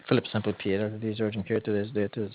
Philip Sample PA. Dr. D's urgent care. Today's date is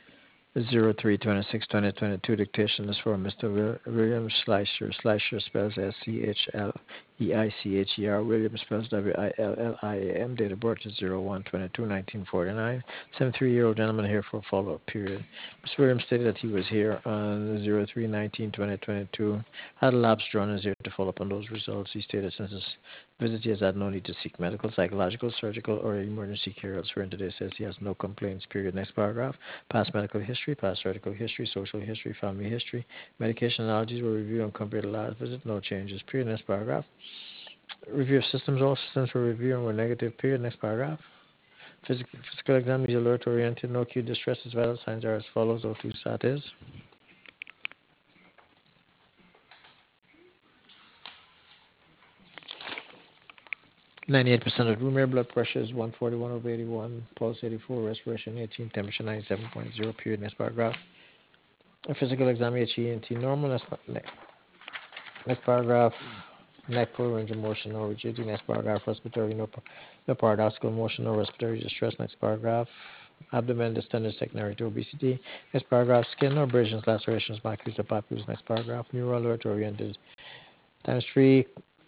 03/26/2022. Dictation is for Mr. William Schleicher. Schleicher spells Schleicher. William spells William. Date of birth is 01/22/1949. 73-year-old gentleman here for a follow-up period. Mr. Williams stated that he was here on 03/19/2022. Had a labs drawn and is here to follow up on those results. He stated since his visit he has had no need to seek medical, psychological, surgical, or emergency care elsewhere. And today says he has no complaints. Period. Next paragraph. Past medical history, past surgical history, social history, family history. Medication allergies were reviewed and compared to last visit. No changes. Period. Next paragraph. Review of systems. All systems were reviewed and were negative. Period. Next paragraph. Physical exam is alert oriented. No acute distress is vital. Signs are as follows. O2 sat is. 98% of room air. Blood pressure is 141/81. Pulse 84. Respiration 18. Temperature 97.0. Period. Next paragraph. A physical exam HENT normal. Next paragraph. Neck full range of motion, no rigidity. Next paragraph. Respiratory, no paradoxical motion, no respiratory distress. Next paragraph. Abdomen distended secondary to obesity. Next paragraph. Skin, no abrasions, lacerations, macules, or papules. Next paragraph. Neural alert oriented. Times 3.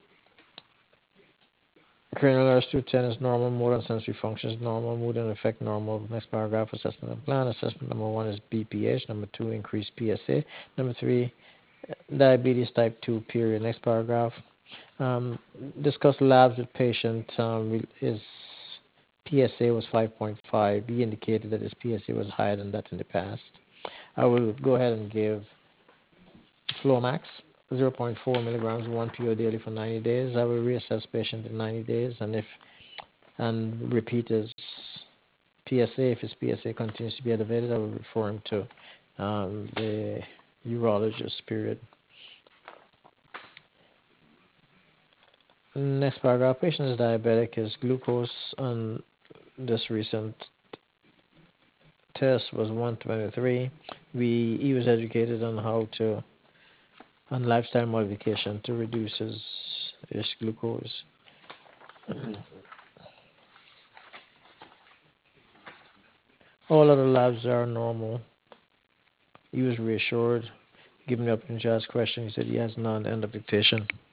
Cranial arrest 210 is normal. Motor and sensory functions normal. Mood and affect normal. Next paragraph. Assessment and plan. Assessment number 1 is BPH. Number 2, increased PSA. Number 3, diabetes type 2. Period. Next paragraph. Um, Discuss labs with patient. His PSA was 5.5. He indicated that his PSA was higher than that in the past. I will go ahead and give Flomax 0.4 milligrams 1 PO daily for 90 days. I will reassess patient in 90 days and repeat his PSA. If his PSA continues to be elevated, I will refer him to the urologist. Period. Next paragraph. Patient is diabetic. His glucose on this recent test was 123. He was educated on on lifestyle modification to reduce his glucose. All other labs are normal. He was reassured. Given the opportunity to ask questions, he said he has none. End of dictation.